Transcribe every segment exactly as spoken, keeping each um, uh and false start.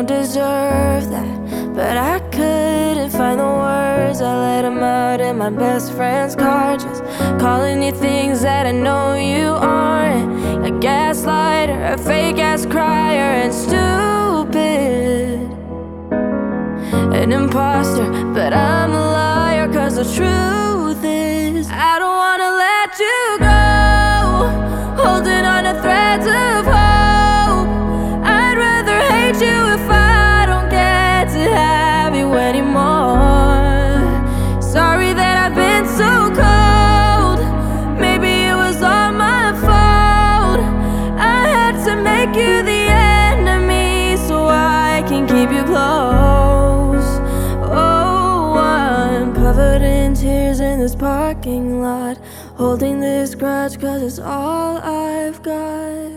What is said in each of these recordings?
don't deserve that, but I couldn't find the words. I let them out in my best friend's car, just calling you things that I know you aren't. A gaslighter, a fake-ass crier, and stupid, an imposter, but I'm a liar. Cause the truth is, I don't wanna let you go, holding on to threads of hope. I'd rather hate you if I don't get to have you anymore. Sorry that I've been so cold, maybe it was all my fault. I had to make you the enemy so I can keep you close. Oh, I'm covered in tears in this parking lot, holding this grudge cause it's all I've got.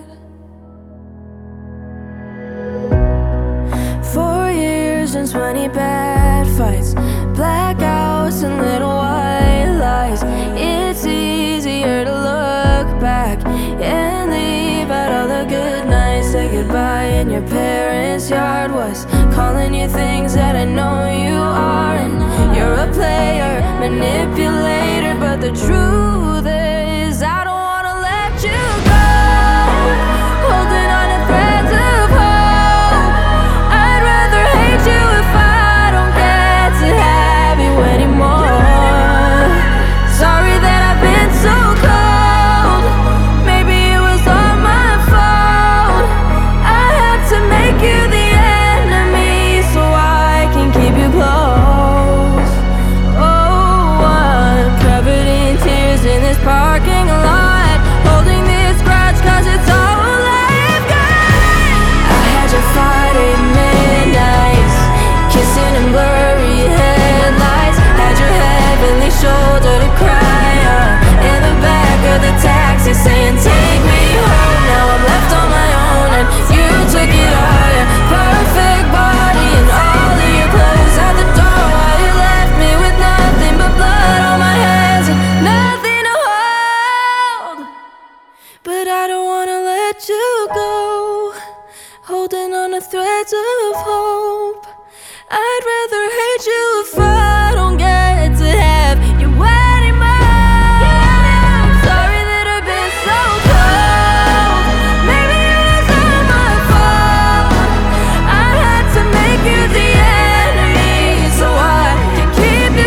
Four years and twenty bad fights, blackouts and little white lies. It's easier to look back and leave out all the good nights. Say goodbye in your parents' yard, was calling you things that I know you aren't. You're a player, manipulator, but the truth is I don't wanna let you go, holding on to threads of hope. I'd rather hate you if I don't get to have you anymore. Sorry that I've been so cold, maybe it was all my fault. I had to make you the enemy so I can keep you close. Oh, I'm covered in tears in this parking lot, holding this grudge cause it's all I've got. I had you Friday midnights, kissing in blurry headlights. Had your heavenly shoulder to cry on, in the back of the taxi saying take me home. Now I'm left on my own and you took it all. Your perfect body and all of your clothes at the door, while you left me with nothing but blood on my hands and nothing to hold. But I don't wanna let you go, holding on to threads of hope. I'd rather hate you if I don't get to have you anymore. Sorry that I've been so cold, maybe it was all my fault. I had to make you the enemy so I can keep you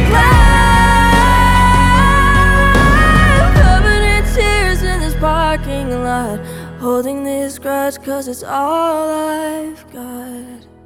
close. Covered in tears in this parking lot, holding this grudge cause it's all I've got.